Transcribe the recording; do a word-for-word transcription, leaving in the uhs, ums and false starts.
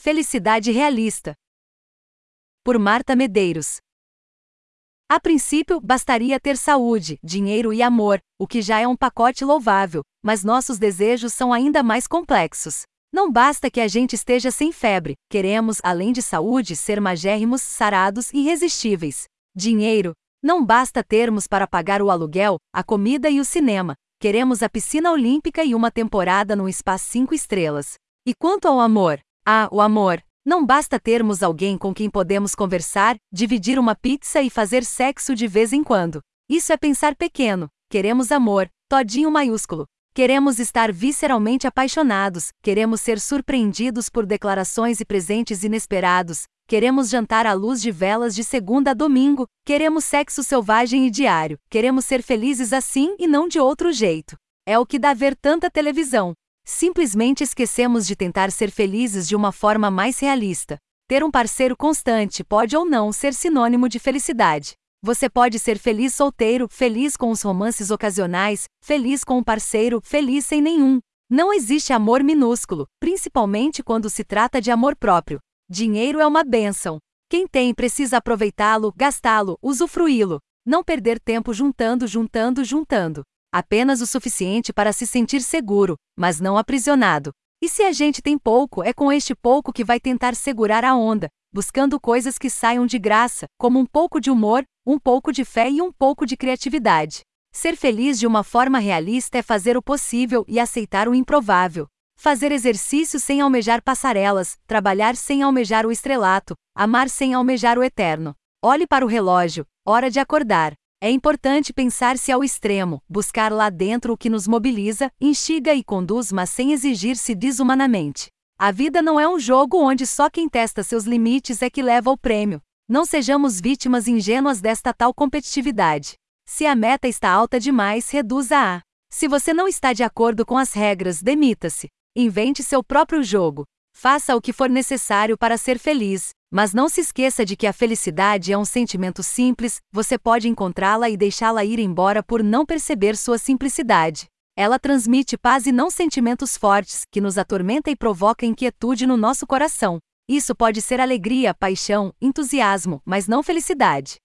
Felicidade realista. Por Marta Medeiros. A princípio, bastaria ter saúde, dinheiro e amor, o que já é um pacote louvável, mas nossos desejos são ainda mais complexos. Não basta que a gente esteja sem febre, queremos, além de saúde, ser magérrimos, sarados e irresistíveis. Dinheiro. Não basta termos para pagar o aluguel, a comida e o cinema, queremos a piscina olímpica e uma temporada num spa cinco estrelas. E quanto ao amor? Ah, o amor. Não basta termos alguém com quem podemos conversar, dividir uma pizza e fazer sexo de vez em quando. Isso é pensar pequeno. Queremos amor, todinho maiúsculo. Queremos estar visceralmente apaixonados, queremos ser surpreendidos por declarações e presentes inesperados, queremos jantar à luz de velas de segunda a domingo, queremos sexo selvagem e diário, queremos ser felizes assim e não de outro jeito. É o que dá ver tanta televisão. Simplesmente esquecemos de tentar ser felizes de uma forma mais realista. Ter um parceiro constante pode ou não ser sinônimo de felicidade. Você pode ser feliz solteiro, feliz com os romances ocasionais, feliz com um parceiro, feliz sem nenhum. Não existe amor minúsculo, principalmente quando se trata de amor próprio. Dinheiro é uma bênção. Quem tem precisa aproveitá-lo, gastá-lo, usufruí-lo. Não perder tempo juntando, juntando, juntando. Apenas o suficiente para se sentir seguro, mas não aprisionado. E se a gente tem pouco, é com este pouco que vai tentar segurar a onda, buscando coisas que saiam de graça, como um pouco de humor, um pouco de fé e um pouco de criatividade. Ser feliz de uma forma realista é fazer o possível e aceitar o improvável. Fazer exercício sem almejar passarelas, trabalhar sem almejar o estrelato, amar sem almejar o eterno. Olhe para o relógio, hora de acordar. É importante pensar-se ao extremo, buscar lá dentro o que nos mobiliza, instiga e conduz, mas sem exigir-se desumanamente. A vida não é um jogo onde só quem testa seus limites é que leva o prêmio. Não sejamos vítimas ingênuas desta tal competitividade. Se a meta está alta demais, reduza-a. Se você não está de acordo com as regras, demita-se. Invente seu próprio jogo. Faça o que for necessário para ser feliz, mas não se esqueça de que a felicidade é um sentimento simples, você pode encontrá-la e deixá-la ir embora por não perceber sua simplicidade. Ela transmite paz e não sentimentos fortes, que nos atormenta e provoca inquietude no nosso coração. Isso pode ser alegria, paixão, entusiasmo, mas não felicidade.